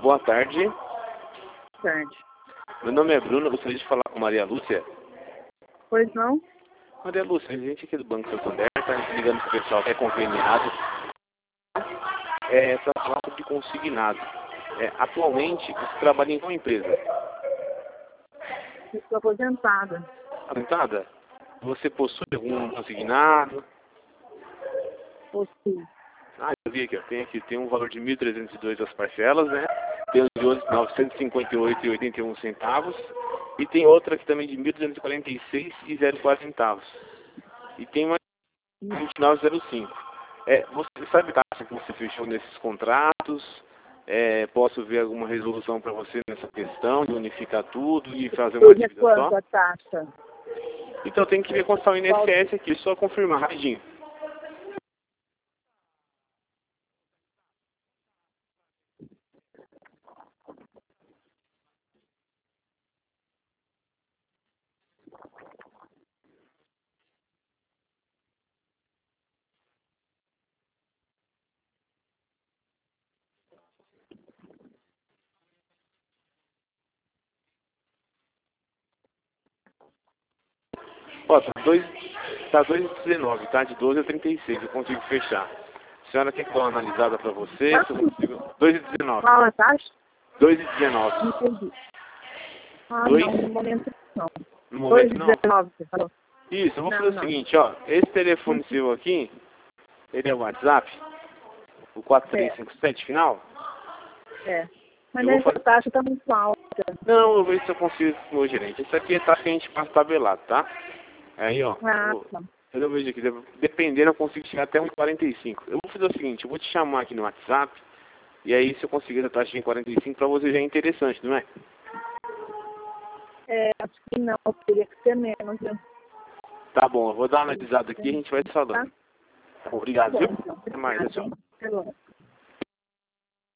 boa tarde. Boa tarde. Meu nome é Bruno, eu gostaria de falar com Maria Lúcia. Pois não? Maria Lúcia, a gente aqui do Banco Santander está ligando para o pessoal que é conveniado para falar sobre consignado. Atualmente, você trabalha em qual empresa? Eu estou aposentada. Aposentada? Você possui algum consignado? Possuo. Eu vi aqui, ó. Tem um valor de 1.302 as parcelas, né? Tem um de 958,81 centavos. E tem outra aqui também de 1.246,04 centavos. E tem uma de 29,05. Você sabe a taxa que você fechou nesses contratos? Posso ver alguma resolução para você nessa questão, de unificar tudo e fazer uma dívida só? Quanto a taxa? Então tem que ver com o INSS aqui, só confirmar rapidinho. Ó, tá 2,19, tá? De 12 a 36, eu consigo fechar. A senhora quer que eu dê uma analisada para você? Se eu consigo... 2,19. Qual a taxa? 2,19. Não entendi. Dois? Não, no momento não. No momento não? 2,19, você falou. Isso, eu vou Não, fazer o não. seguinte, ó. Esse telefone seu aqui, ele é o WhatsApp? O 4357 final? Mas Eu vou essa fazer... taxa está muito alta. Não, eu vou ver se eu consigo com o meu gerente. Isso aqui é taxa que a gente passa tabelado, tá? Aí, ó. Tá. Eu vejo aqui, dependendo, eu consigo chegar até 1,45. Eu vou fazer o seguinte, eu vou te chamar aqui no WhatsApp, e aí se eu conseguir a taxa de 1,45, para você já é interessante, não é? Acho que não, teria que ser menos. Viu? Tá bom, eu vou dar uma analisada aqui e a gente vai se falando. Tá? Obrigado, viu? Bom, Até mais, tchau. Até logo.